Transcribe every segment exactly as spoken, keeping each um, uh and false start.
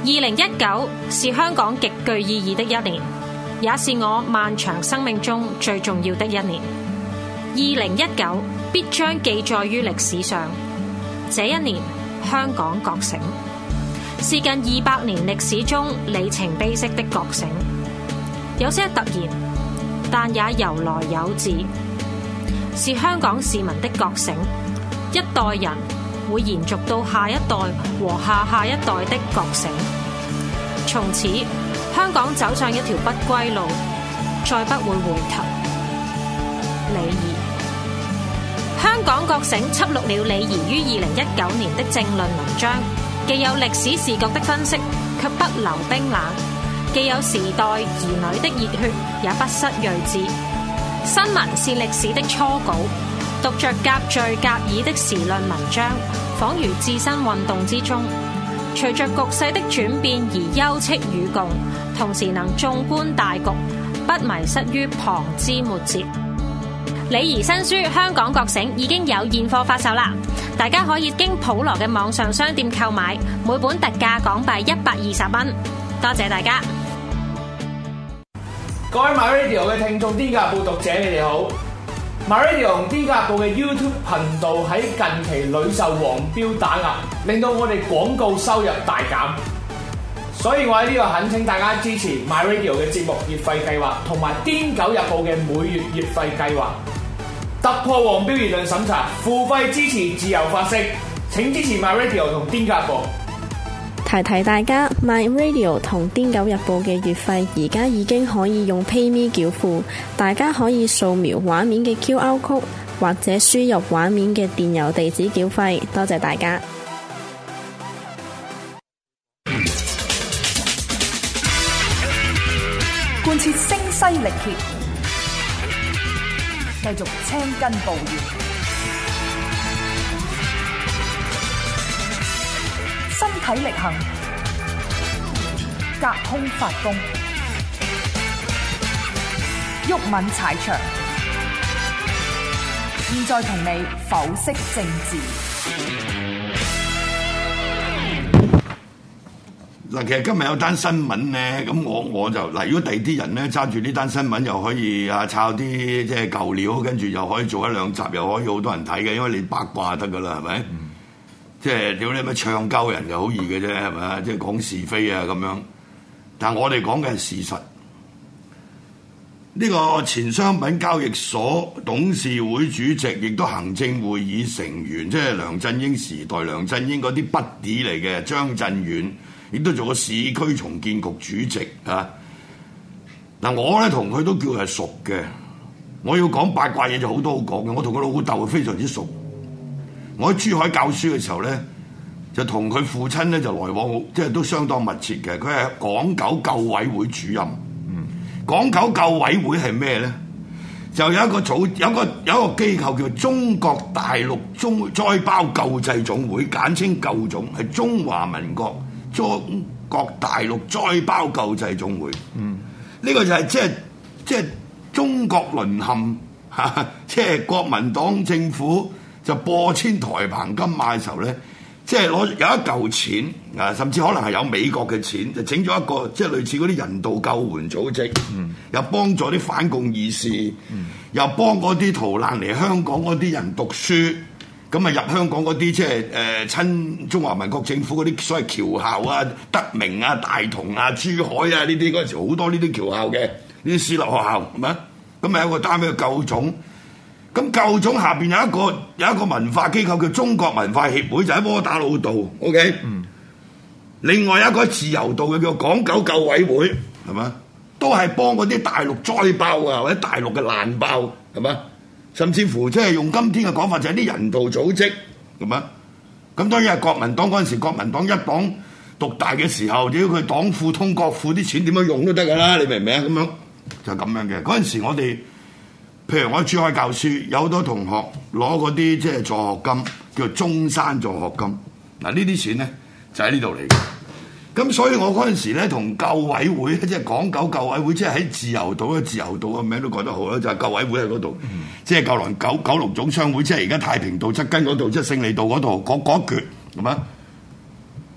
二零一九是香港極具意義的一年，也是我漫長生命中最重要的一年。二零一九必將記載於歷史上。這一年，香港覺醒，是近二百年歷史中里程碑式的覺醒，有些突然，但也由來有自，是香港市民的覺醒。一代人會延續到下一代和下下一代的覺醒，從此香港走上一條不歸路，再不會回頭。李怡。香港覺醒輯錄了李怡於二零一九年的政論文章，既有歷史時局的分析，卻不留冰冷；既有時代兒女的熱血，也不失睿智。新聞是歷史的初稿，讀着夾敘夾議的時論文章，仿如置身運動之中，隨着局勢的轉變而休戚與共，同時能縱觀大局，不迷失於旁枝末節。李怡新書《香港覺醒》已經有現貨發售啦，大家可以經普羅嘅網上商店購買，每本特價港幣一百二十蚊。多謝大家。 各位 MyRadio 嘅聽眾，《癲狗日報》讀者，你哋好。MyRadio 同《癲狗日報》嘅 YouTube 頻道喺近期屢受黃標打壓，令到我哋廣告收入大減。所以我喺呢度懇請大家支持 MyRadio 嘅節目月費計劃，同埋《癲狗日報》嘅每月月費計劃。突破黃標言論審查，付費支持自由發聲，請支持 MyRadio 同《癲狗日報》。 提提大家 ，MyRadio 同《癲狗日報》嘅月費而家已經可以用 PayMe 繳付，大家可以掃描畫面嘅 Q R code 或者輸入畫面嘅電郵地址繳費。多謝大家。 貫徹聲嘶力竭，繼續青筋暴現，身體力行，隔空發功，毓民踩場。現在同你剖析政治。 嗱，其實今日有單新聞咧，咁我我就嗱，如果第二啲人咧揸住呢單新聞，又可以啊抄啲即係舊料，跟住又可以做一兩集，又可以好多人睇嘅，因為你八卦得噶啦，係咪？嗯、即係屌你乜唱鳩人就好易嘅啫，係咪啊？即係講是非啊咁樣。但係我哋講嘅係事實。呢、這個前商品交易所董事會主席，亦都行政會議成員，即係梁振英時代梁振英嗰啲筆弟嚟嘅張震遠。亦都做過市區重建局主席啊！嗱，我咧同佢都叫係熟嘅。我要講八卦嘢就好多好講嘅。我同佢老豆非常之熟。我喺珠海教書嘅時候咧，就同佢父親咧就來往，即係都相當密切嘅。佢係港九救委會主任。嗯，港九救委會係咩咧？就有一個組，有一個有一個機構叫中國大陸中災胞救濟總會，簡稱救總，係中華民國中國大陸災胞救濟總會，嗯，呢個就係即係即係中國淪陷嚇，即係國民黨政府就播遷台澎金馬嘅時候咧，即係攞有一嚿錢啊，甚至可能係有美國嘅錢，就整咗一個即係類似嗰啲人道救援組織，嗯，又幫助啲反共義士，嗯，又幫嗰啲逃難嚟香港嗰啲人讀書。咁啊入香港嗰啲即係誒親中華民國政府嗰啲所謂僑校啊、德明啊、大同啊、珠海啊呢啲，嗰陣時好多呢啲僑校嘅呢啲私立學校係咪？咁咪有一個單位叫救總，咁救總下邊有一個有一個文化機構叫中國文化協會，就喺窩打老道 ，OK？嗯。另外有一個自由道嘅叫港九救委會，係嘛？都係幫嗰啲大陸災胞啊或者大陸嘅難胞，係嘛？甚至乎即係用今天嘅講法，就係啲人道組織，咁啊，咁當然係國民黨嗰陣時，國民黨一黨獨大嘅時候，只要佢黨庫通國庫啲錢點樣用都得㗎啦，你明唔明啊？咁樣就係咁樣嘅。嗰陣時我哋，譬如我喺珠海教書，有好多同學攞嗰啲即係助學金，叫做中山助學金。嗱呢啲錢咧就喺呢度嚟嘅。咁所以我嗰陣時咧同救委會，即係港九救委會，即係喺自由島嘅自由島個名都講得好啦，就係、是、救委會喺嗰度，嗯、即係九龍九九龍總商會，即係而家太平道側根嗰度，即係勝利道嗰度嗰嗰一橛，係嘛？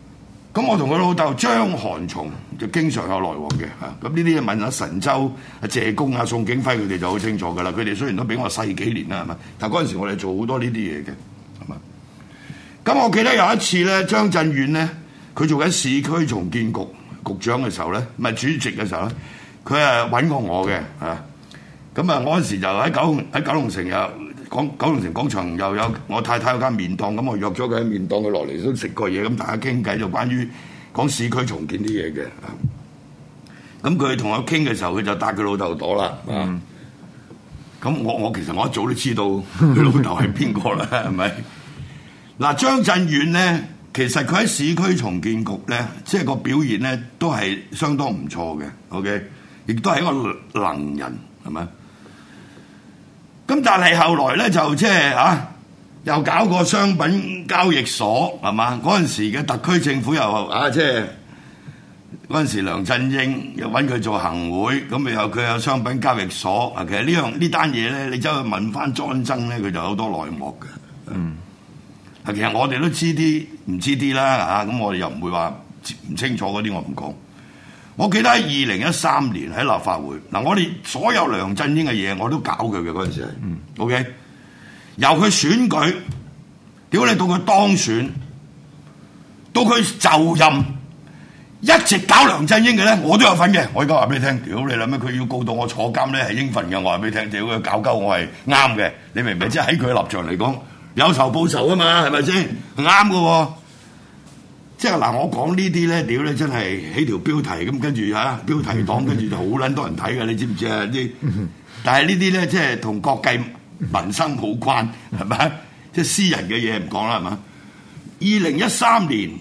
咁我同佢老豆張韓松就經常有來往嘅嚇。咁呢啲問下神州、阿謝公啊、宋景輝佢哋就好清楚㗎啦。佢哋雖然都比我細幾年啦，係嘛？但嗰陣時我哋做好多呢啲嘢嘅，係嘛？咁我記得有一次咧，張震遠咧，佢做緊市區重建局局長嘅時候咧，唔係主席嘅時候咧，佢係揾過我嘅嚇。咁啊，我嗰陣時就喺九龍喺九龍城又講九龍城廣場又有我太太有間麵檔，咁我約咗佢喺麵檔佢落嚟都食過嘢，咁大家傾偈就關於講市區重建啲嘢嘅。咁佢同我傾嘅時候，佢就帶佢老豆朵啦。嗯。咁我我其實我一早都知道佢老豆係邊個啦，係咪？嗱，張震遠咧，其實佢喺市區重建局咧，即係個表現咧都係相當唔錯嘅。OK，亦都係一個能人，係咪？咁但係後來咧就即係啊，又搞個商品交易所係嘛？嗰陣時嘅特區政府又啊，即係嗰陣時梁振英又揾佢做行會，咁又佢有商品交易所啊。其實呢樣呢單嘢咧，你走去問翻莊曾咧，佢就好多內幕嘅。嗯，啊，其實我哋都知啲唔知啲啦嚇，咁我哋又唔會話唔清楚嗰啲，我唔講。我記得喺二零一三年喺立法會嗱，我哋所有梁振英嘅嘢我都搞佢嘅嗰陣時係、嗯、OK， 由佢選舉，屌你到佢當選，到佢就任，一直搞梁振英嘅咧，我都有份嘅。我而家話俾你聽，屌你諗咩？佢要告到我坐監咧係應份嘅，我話俾你聽，屌佢搞鳩我係啱嘅，你明唔明？即係喺佢立場嚟講，有仇報仇啊嘛，係咪先？啱嘅喎。即係嗱，我講呢啲咧，屌你真係起條標題咁，跟住嚇標題黨，跟住就好撚多人睇嘅，你知唔知啊？啲，但係呢啲咧，即係同國計民生冇關，係咪？即係私人嘅嘢唔講啦，係嘛？二零一三年，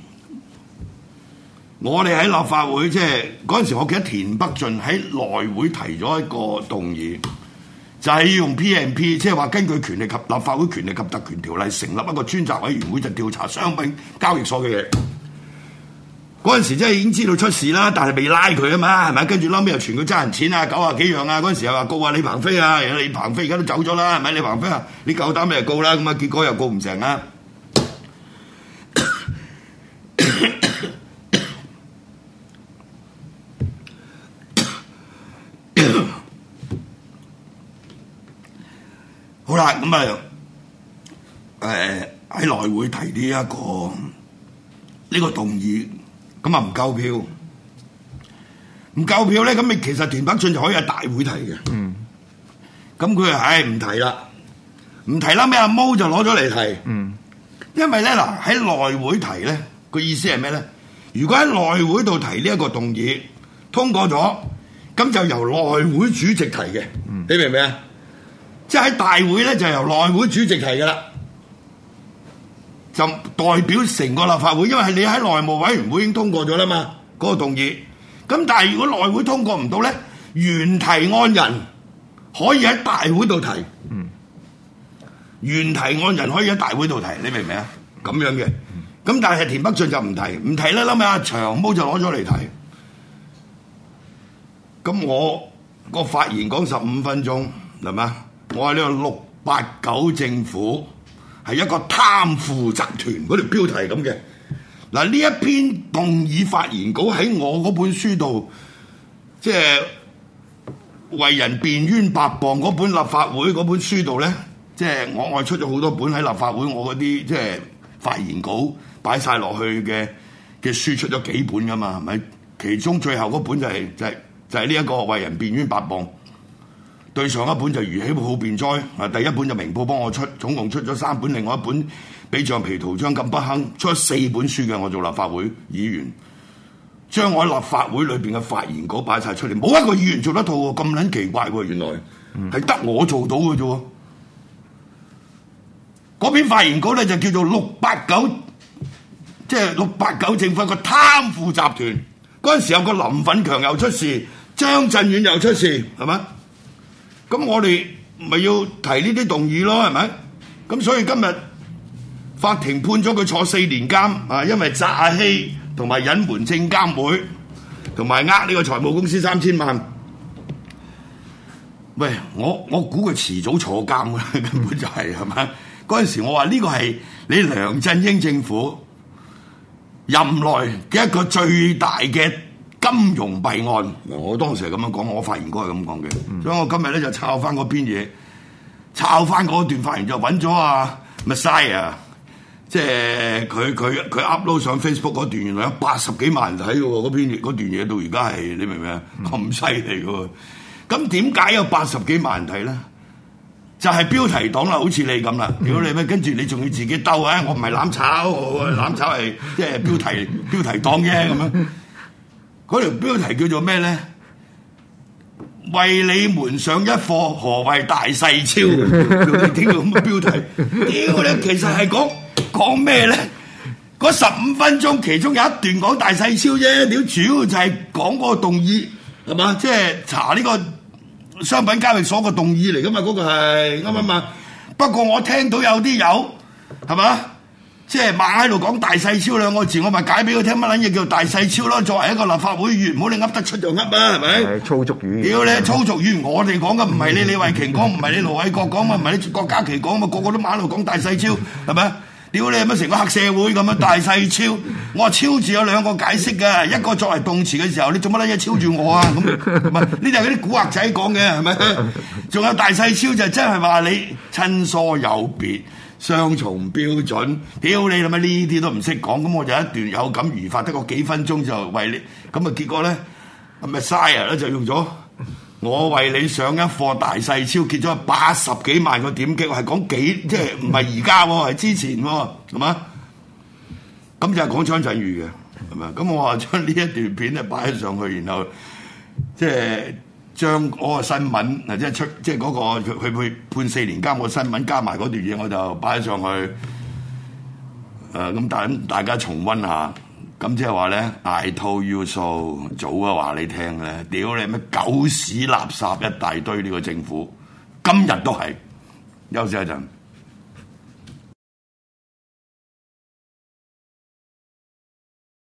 我哋喺立法會，即係嗰陣時，我記得田北俊喺內會提咗一個動議，就係、是、要用 P M P， 即係話根據權力及立法會權力及特權條例成立一個專責委員會，就調查商品交易所嘅嘢。嗰陣時真係已經知道出事啦，但係未拉佢啊嘛，係咪？跟住後尾又傳佢爭人錢啊，九啊幾樣啊。嗰陣時又話告啊李鵬飛啊，李鵬飛而家都走咗啦，係咪？李鵬飛啊，你夠膽咪就告啦，咁啊結果又告唔成啊。好啦，咁啊誒喺內會提呢一個呢個動議。咁啊唔夠票，唔夠票咧，咁你其實田北俊就可以喺大會提嘅。嗯，咁佢啊，唉唔提啦，唔提啦，咩阿毛就攞咗嚟提。嗯，因為咧嗱喺內會提咧個意思係咩咧？如果喺內會度提呢一個動議通過咗，咁就由內會主席提嘅。嗯，你明唔明啊？即係喺大會咧就由內會主席提噶啦。就代表成個立法會，因為係你喺內務委員會已經通過咗啦嘛，嗰、那個動議。咁但係如果內會通過唔到咧，原提案人可以喺大會度提。嗯，原提案人可以喺大會度提，你明唔明啊？咁樣嘅。咁但係田北俊就唔提，唔提咧，諗下阿長毛就攞咗嚟提。咁我個發言講十五分鐘，係嘛？我係呢個六八九政府。係一個貪腐集團嗰條標題咁嘅。嗱，呢一篇動議發言稿喺我嗰本書度，即係為人辯冤白謗嗰本立法會嗰本書度咧，即係我我出咗好多本喺立法會，我嗰啲即係發言稿擺晒落去嘅嘅書出咗幾本噶嘛，係咪？其中最後嗰本就係、是、就係、是、就係呢一個為人辯冤白謗。對上一本就如喜好辯災，啊第一本就明報幫我出，總共出咗三本，另外一本比橡皮圖章咁不堪，出咗四本書嘅。我做立法會議員，將我喺立法會裏邊嘅發言稿擺晒出嚟，冇一個議員做得到喎，咁撚奇怪喎，原來係得我做到嘅啫喎。嗰篇發言稿咧就叫做六八九，即係六八九政府一個貪腐集團。嗰陣時有個林奮強又出事，張震遠又出事，係咪？咁我哋咪要提呢啲動議咯，係咪？咁所以今日法庭判咗佢坐四年監啊，因為詐欺同埋隱瞞證監會，同埋呃呢個財務公司三千萬。喂，我我估佢遲早坐監嘅，根本就係係咪？嗰陣時我話呢個係你梁振英政府任內嘅一個最大嘅金融弊案。我當時係咁樣講，我發言嗰係咁講嘅，嗯、所以我今日咧就抄翻嗰篇嘢，抄翻嗰段發言就揾咗阿 Messiah， 即係佢佢佢 upload 上 Facebook 嗰段，原來有八十幾萬人睇嘅喎，嗰篇嗰段嘢到而家係你明唔明啊？咁犀利嘅喎，咁點解有八十幾萬人睇咧？就係標題黨啦，好似你咁啦，如果你咩跟住你仲要自己兜啊！我唔係攬炒，攬炒係即係標題標題黨啫咁樣。嗰條標題叫做咩咧？為你們上一課，何謂大細超？你聽到咁嘅標題，屌你！其實係講講咩咧？嗰十五分鐘，其中有一段講大細超啫，屌主要就係講嗰個動議係嘛？即係查呢個商品交易所個動議嚟噶嘛？嗰、那個係啱唔啱？不過我聽到有啲友係嘛，即係猛喺度講大細超兩個字，我咪解俾佢聽乜撚嘢叫大細超咯。作為一個立法會議員，唔好你噏得出就噏啊，係咪？係粗俗語言。屌你粗俗語言，我哋講嘅唔係你李慧瓊講，唔係你盧偉國講嘛，唔係你郭家麒講嘛，個個都猛喺度講大細超，係咪？屌你係乜成個黑社會咁樣大細超？我話超字有兩個解釋嘅，一個作為動詞嘅時候，你做乜撚嘢超住我啊？咁唔係呢啲係嗰啲古惑仔講嘅，係咪？仲有大細超就真係話你親疏有別、雙重標準。屌你係咪呢啲都唔識講？咁我就一段有感而發，得個幾分鐘就為你咁啊！結果咧，咁咪嘥咧就用咗。我為你上一課大細超，結咗八十幾萬個點擊，係講幾即係唔係而家喎，係之前喎，係嘛？咁就係講張振宇嘅，係咪？咁我話將呢一段片咧擺上去，然後即係將嗰個新聞嗱，即係出即係嗰個佢佢判四年監個新聞加埋嗰段嘢，我就擺上去。誒、呃，咁大大家重溫下。咁即係話咧 ，I told you so， 早啊話你聽咧，屌你咩狗屎垃圾一大堆呢個政府，今日都係休息一陣。